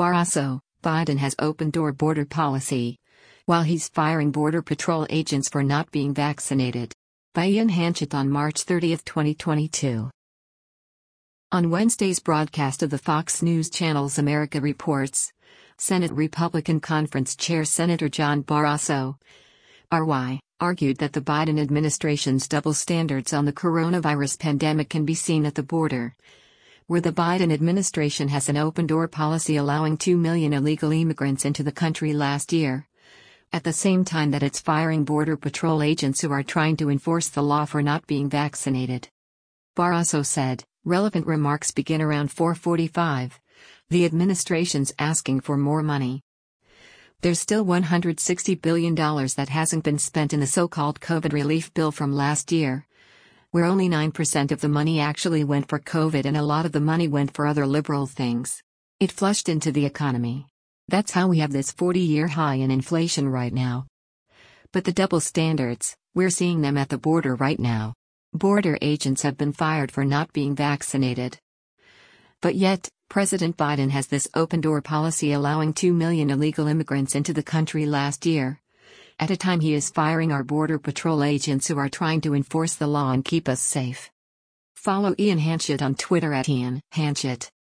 Barrasso, Biden has open-door border policy, while he's firing Border Patrol agents for not being vaccinated. By Ian Hanchett on March 30, 2022. On Wednesday's broadcast of the Fox News Channel's America Reports, Senate Republican Conference Chair Senator John Barrasso, RY, argued that the Biden administration's double standards on the coronavirus pandemic can be seen at the border, where the Biden administration has an open-door policy allowing 2 million illegal immigrants into the country last year, at the same time that it's firing Border Patrol agents who are trying to enforce the law for not being vaccinated. Barrasso said, relevant remarks begin around 4:45. The administration's asking for more money. There's still $160 billion that hasn't been spent in the so-called COVID relief bill from last year, where only 9% of the money actually went for COVID and a lot of the money went for other liberal things. It flushed into the economy. That's how we have this 40-year high in inflation right now. But the double standards, we're seeing them at the border right now. Border agents have been fired for not being vaccinated. But yet, President Biden has this open-door policy allowing 2 million illegal immigrants into the country last year, at a time he is firing our Border Patrol agents who are trying to enforce the law and keep us safe. Follow Ian Hanchett on Twitter @IanHanchett.